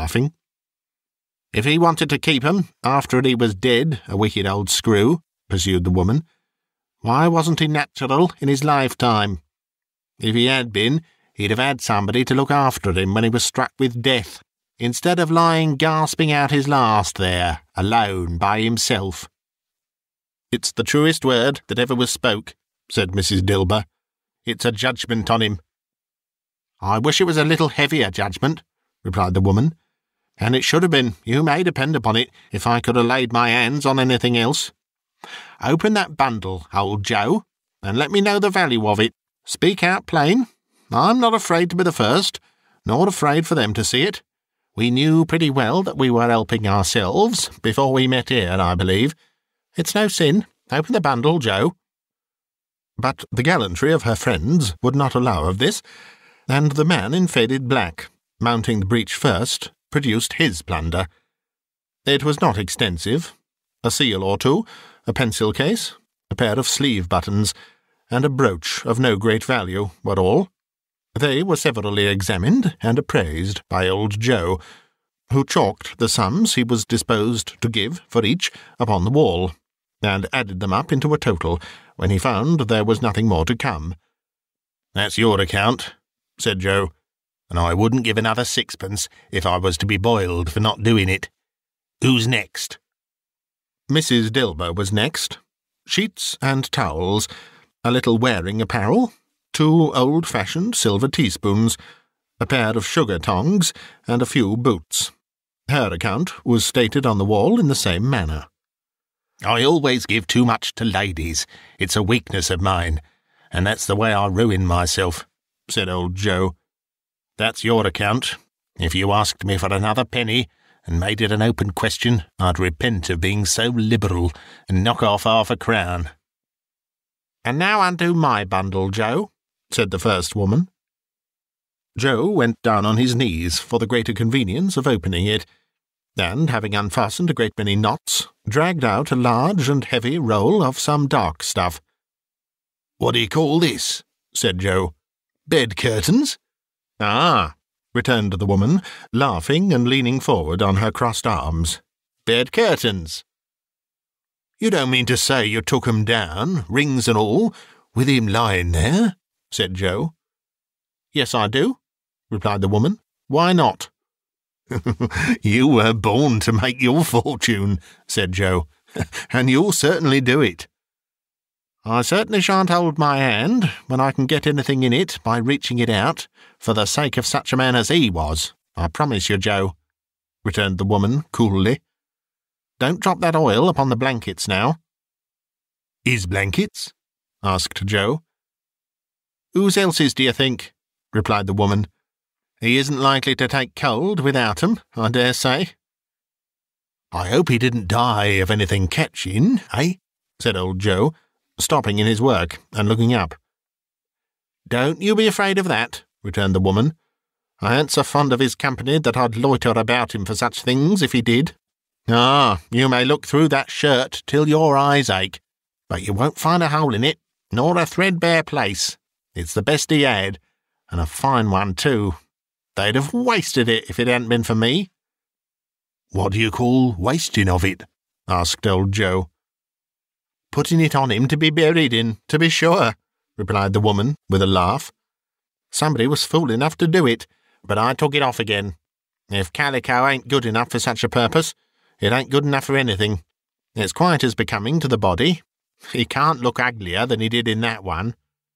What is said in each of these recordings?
laughing. "If he wanted to keep 'em after he was dead, a wicked old screw," pursued the woman, "why wasn't he natural in his lifetime? If he had been, he'd have had somebody to look after him when he was struck with death, instead of lying gasping out his last there, alone by himself." "It's the truest word that ever was spoke," said Mrs. Dilber. "It's a judgment on him." "I wish it was a little heavier judgment," replied the woman. "And it should have been, you may depend upon it, if I could have laid my hands on anything else. Open that bundle, old Joe, and let me know the value of it. Speak out plain. I'm not afraid to be the first, nor afraid for them to see it. We knew pretty well that we were helping ourselves before we met here, I believe. It's no sin. Open the bundle, Joe." But the gallantry of her friends would not allow of this, and the man in faded black, mounting the breach first, produced his plunder. It was not extensive. A seal or two, a pencil case, a pair of sleeve buttons, and a brooch of no great value were all. They were severally examined and appraised by old Joe, who chalked the sums he was disposed to give for each upon the wall, and added them up into a total when he found there was nothing more to come. "That's your account," said Joe, "and I wouldn't give another sixpence if I was to be boiled for not doing it. Who's next?" Mrs. Dilber was next. Sheets and towels, a little wearing apparel, 2 old-fashioned silver teaspoons, a pair of sugar tongs, and a few boots. Her account was stated on the wall in the same manner. "I always give too much to ladies. It's a weakness of mine, and that's the way I ruin myself," said old Joe. "That's your account. If you asked me for another penny, and made it an open question, I'd repent of being so liberal, and knock off 1/2 crown. "And now undo my bundle, Joe," said the first woman. Joe went down on his knees for the greater convenience of opening it, and, having unfastened a great many knots, dragged out a large and heavy roll of some dark stuff. "What do you call this?" said Joe. "Bed curtains?" "Ah," returned the woman, laughing and leaning forward on her crossed arms. "Bed curtains." "You don't mean to say you took 'em down, rings and all, with him lying there?" said Joe. "Yes, I do," replied the woman. "Why not?" "You were born to make your fortune," said Joe, "and you'll certainly do it." "I certainly shan't hold my hand when I can get anything in it by reaching it out, for the sake of such a man as he was, I promise you, Joe," returned the woman coolly. "Don't drop that oil upon the blankets now." "His blankets?" asked Joe. "Whose else's, do you think?" replied the woman. "He isn't likely to take cold without 'em, I dare say." "I hope he didn't die of anything catching, eh?" said old Joe, stopping in his work and looking up. "Don't you be afraid of that," returned the woman. "I ain't so fond of his company that I'd loiter about him for such things if he did. Ah, you may look through that shirt till your eyes ache, but you won't find a hole in it, nor a threadbare place. It's the best he had, and a fine one too. They'd have wasted it if it hadn't been for me." "What do you call wasting of it?" asked old Joe. "Putting it on him to be buried in, to be sure," replied the woman, with a laugh. "Somebody was fool enough to do it, but I took it off again. If calico ain't good enough for such a purpose, it ain't good enough for anything. It's quite as becoming to the body. He can't look uglier than he did in that one."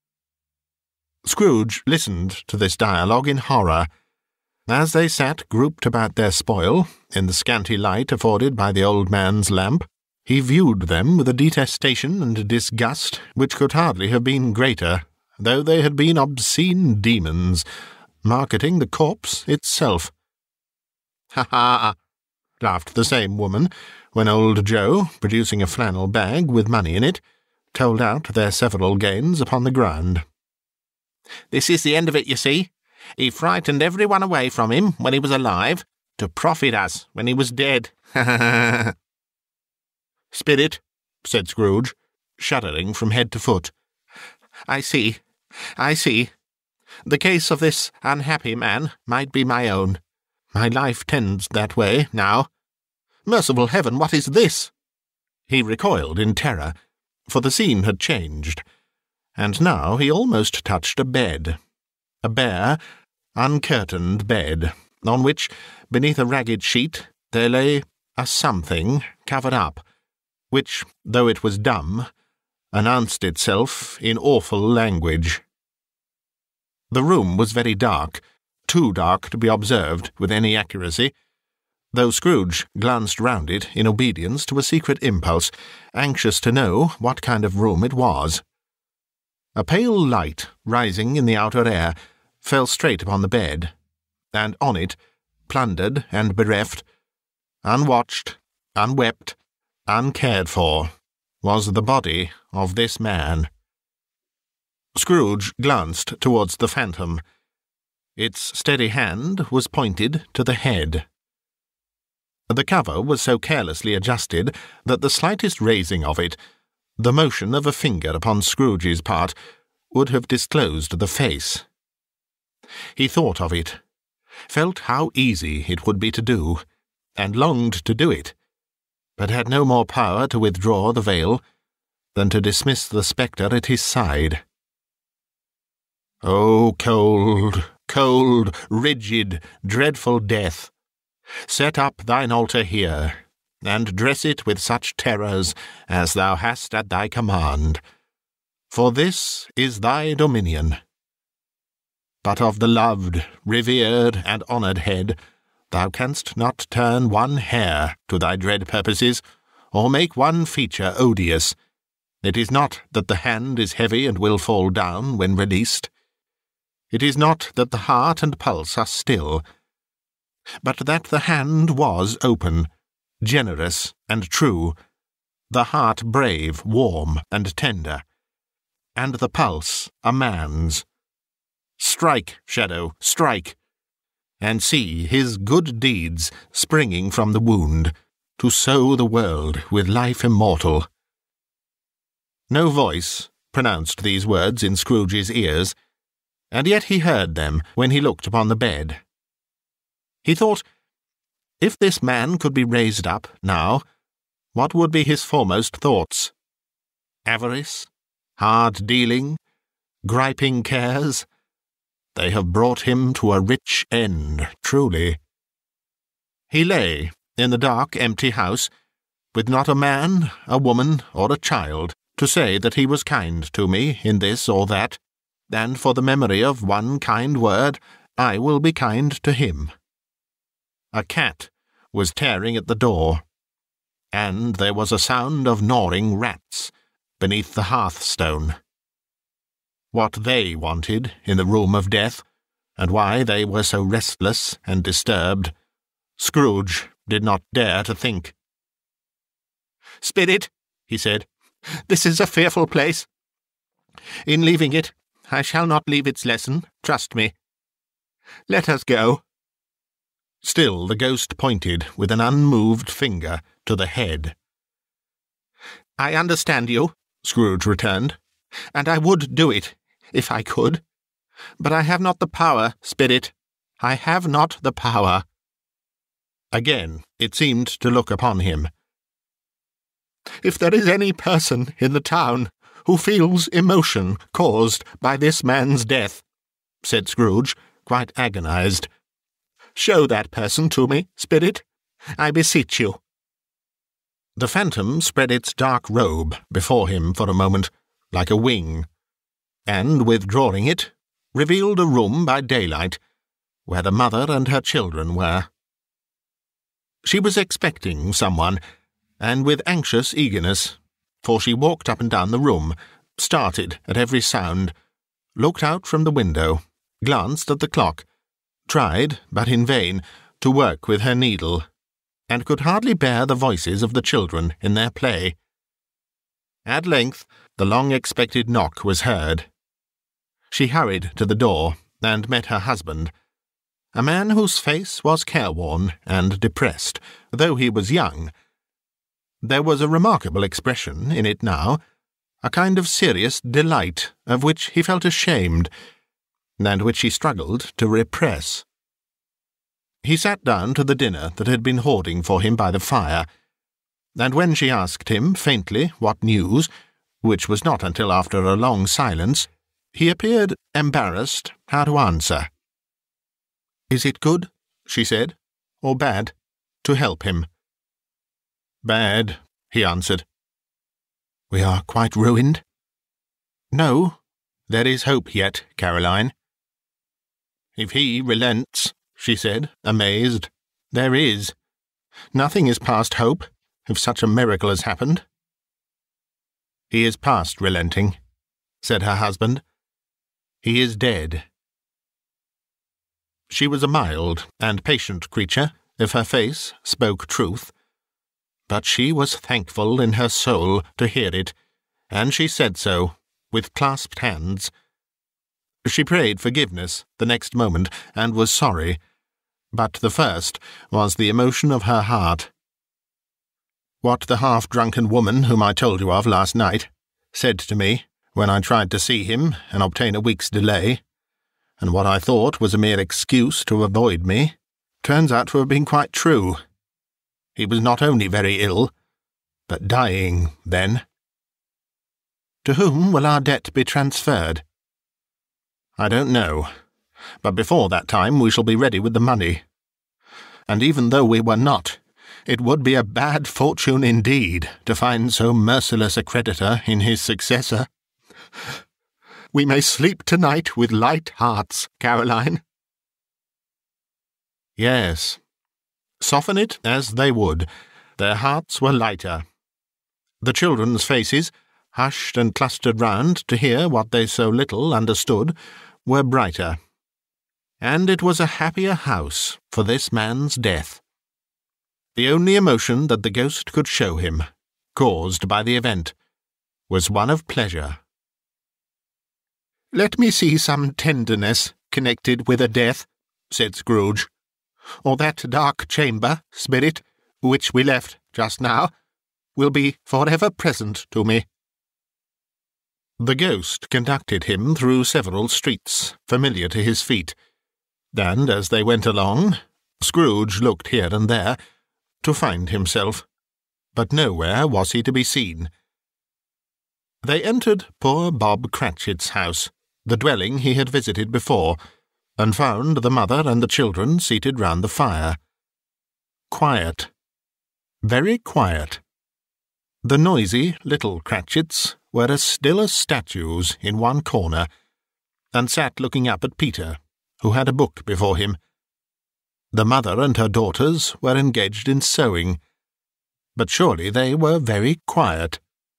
Scrooge listened to this dialogue in horror. As they sat grouped about their spoil, in the scanty light afforded by the old man's lamp, he viewed them with a detestation and disgust which could hardly have been greater, though they had been obscene demons, marketing the corpse itself. "Ha ha!" laughed the same woman, when old Joe, producing a flannel bag with money in it, told out their several gains upon the ground. "This is the end of it, you see. He frightened every one away from him when he was alive, to profit us when he was dead. Ha ha ha!" "Spirit," said Scrooge, shuddering from head to foot. I see. The case of this unhappy man might be my own. My life tends that way, now. Merciful heaven, what is this?" He recoiled in terror, for the scene had changed, and now he almost touched a bed. A bare, uncurtained bed, on which, beneath a ragged sheet, there lay a something covered up, which, though it was dumb, announced itself in awful language. The room was very dark, too dark to be observed with any accuracy, though Scrooge glanced round it in obedience to a secret impulse, anxious to know what kind of room it was. A pale light, rising in the outer air, fell straight upon the bed, and on it, plundered and bereft, unwatched, unwept, uncared for, was the body of this man. Scrooge glanced towards the phantom. Its steady hand was pointed to the head. The cover was so carelessly adjusted that the slightest raising of it, the motion of a finger upon Scrooge's part, would have disclosed the face. He thought of it, felt how easy it would be to do, and longed to do it, but had no more power to withdraw the veil than to dismiss the spectre at his side. "O cold, cold, rigid, dreadful death, set up thine altar here, and dress it with such terrors as thou hast at thy command, for this is thy dominion. But of the loved, revered, and honoured head thou canst not turn one hair to thy dread purposes, or make one feature odious. It is not that the hand is heavy and will fall down when released. It is not that the heart and pulse are still, but that the hand was open, generous and true, the heart brave, warm, and tender, and the pulse a man's. Strike, Shadow, strike, and see his good deeds springing from the wound, to sow the world with life immortal." No voice pronounced these words in Scrooge's ears, and yet he heard them when he looked upon the bed. He thought, if this man could be raised up, now, what would be his foremost thoughts? Avarice? Hard dealing? Griping cares? They have brought him to a rich end, truly. He lay in the dark, empty house, with not a man, a woman, or a child, to say that he was kind to me in this or that, and for the memory of one kind word I will be kind to him. A cat was tearing at the door, and there was a sound of gnawing rats beneath the hearthstone. What they wanted in the room of death, and why they were so restless and disturbed, Scrooge did not dare to think. "Spirit," he said, "this is a fearful place. In leaving it, I shall not leave its lesson, trust me. Let us go." Still the ghost pointed with an unmoved finger to the head. "I understand you," Scrooge returned, "and I would do it, if I could. But I have not the power, Spirit. I have not the power." Again it seemed to look upon him. "If there is any person in the town who feels emotion caused by this man's death," said Scrooge, quite agonized, "show that person to me, Spirit, I beseech you." The phantom spread its dark robe before him for a moment, like a wing, and, withdrawing it, revealed a room by daylight, where the mother and her children were. She was expecting someone, and with anxious eagerness, for she walked up and down the room, started at every sound, looked out from the window, glanced at the clock, tried, but in vain, to work with her needle, and could hardly bear the voices of the children in their play. At length the long-expected knock was heard. She hurried to the door, and met her husband, a man whose face was careworn and depressed, though he was young. There was a remarkable expression in it now, a kind of serious delight of which he felt ashamed, and which he struggled to repress. He sat down to the dinner that had been hoarding for him by the fire, and when she asked him faintly what news, which was not until after a long silence, he appeared embarrassed how to answer. "Is it good," she said, "or bad, to help him?" "Bad," he answered. "We are quite ruined?" "No, there is hope yet, Caroline." "If he relents," she said, amazed, "there is. Nothing is past hope, if such a miracle has happened." "He is past relenting," said her husband. "He is dead." She was a mild and patient creature, if her face spoke truth. But she was thankful in her soul to hear it, and she said so, with clasped hands. She prayed forgiveness the next moment, and was sorry, but the first was the emotion of her heart. What the half-drunken woman whom I told you of last night said to me when I tried to see him and obtain a week's delay, and what I thought was a mere excuse to avoid me, turns out to have been quite true. He was not only very ill, but dying then. To whom will our debt be transferred? I don't know, but before that time we shall be ready with the money. And even though we were not, it would be a bad fortune indeed to find so merciless a creditor in his successor. We may sleep tonight with light hearts, Caroline. Yes. Soften it as they would, their hearts were lighter. The children's faces, hushed and clustered round to hear what they so little understood, were brighter. And it was a happier house for this man's death. The only emotion that the ghost could show him, caused by the event, was one of pleasure. "Let me see some tenderness connected with a death," said Scrooge, "or that dark chamber, spirit, which we left just now, will be forever present to me." The ghost conducted him through several streets familiar to his feet, and as they went along, Scrooge looked here and there to find himself, but nowhere was he to be seen. They entered poor Bob Cratchit's house, the dwelling he had visited before, and found the mother and the children seated round the fire. Quiet. Very quiet. The noisy little Cratchits were as still as statues in one corner, and sat looking up at Peter, who had a book before him. The mother and her daughters were engaged in sewing, but surely they were very quiet.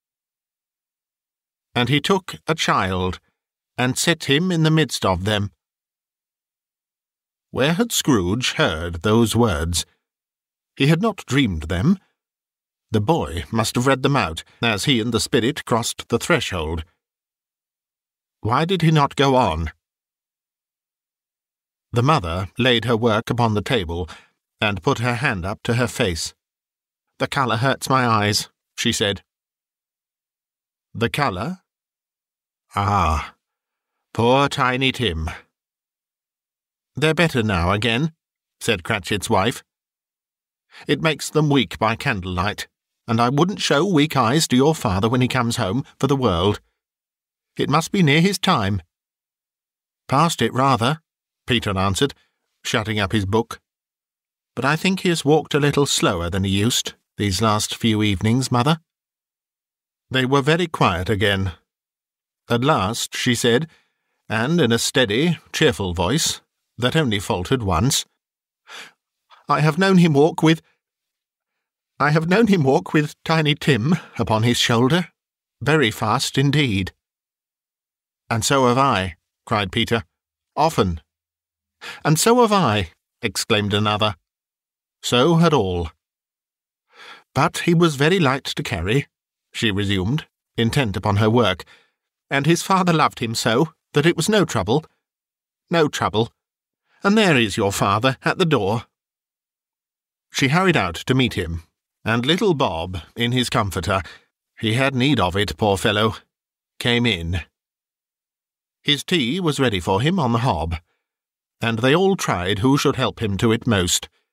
And he took a child, and set him in the midst of them. Where had Scrooge heard those words? He had not dreamed them. The boy must have read them out, as he and the spirit crossed the threshold. Why did he not go on? The mother laid her work upon the table, and put her hand up to her face. "The colour hurts my eyes," she said. "The colour? Ah, poor Tiny Tim." "They're better now again," said Cratchit's wife. "It makes them weak by candlelight, and I wouldn't show weak eyes to your father when he comes home for the world. It must be near his time." "Past it, rather," Peter answered, shutting up his book. "But I think he has walked a little slower than he used these last few evenings, Mother." They were very quiet again. At last she said, and in a steady, cheerful voice, that only faltered once, I have known him walk with Tiny Tim upon his shoulder, very fast indeed." "And so have I," cried Peter. "Often." "And so have I," exclaimed another. So had all. "But he was very light to carry," she resumed, intent upon her work, "and his father loved him so that it was no trouble. No trouble. And there is your father at the door." She hurried out to meet him, and little Bob, in his comforter, he had need of it, poor fellow, came in. His tea was ready for him on the hob, and they all tried who should help him to it most.